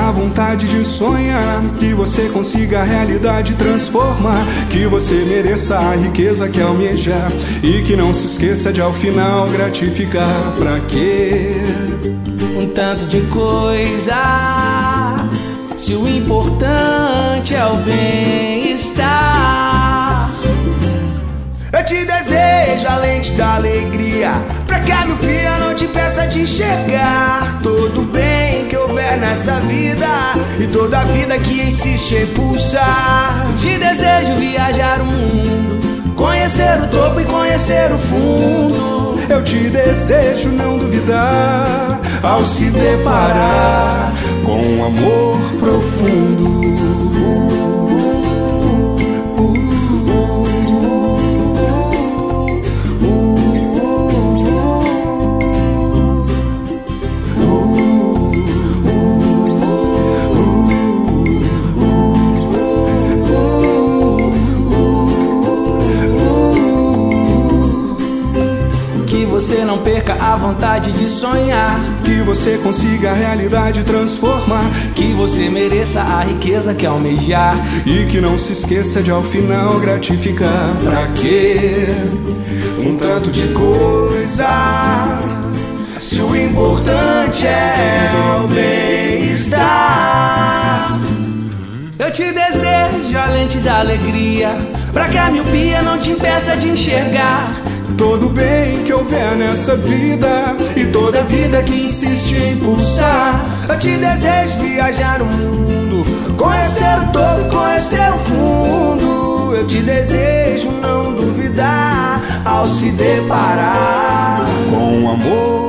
a vontade de sonhar, que você consiga a realidade transformar, que você mereça a riqueza que almejar e que não se esqueça de ao final gratificar. Pra quê? Um tanto de coisa, se o importante é o bem-estar. Eu te desejo a lente da alegria, pra que a miopia não te impeça de enxergar todo o bem que houver nessa vida e toda a vida que insiste em pulsar. Te desejo viajar o mundo, conhecer o topo e conhecer o fundo. Eu te desejo não duvidar ao se deparar com um amor profundo. Que você não perca a vontade de sonhar, que você consiga a realidade transformar, que você mereça a riqueza que almejar e que não se esqueça de ao final gratificar. Pra quê? Um tanto de coisa, se o importante é o bem-estar. Eu te desejo a lente da alegria, pra que a miopia não te impeça de enxergar todo o bem que houver nessa vida e toda a vida que insiste em pulsar. Eu te desejo viajar o mundo, conhecer o topo, conhecer o fundo. Eu te desejo não duvidar ao se deparar com amor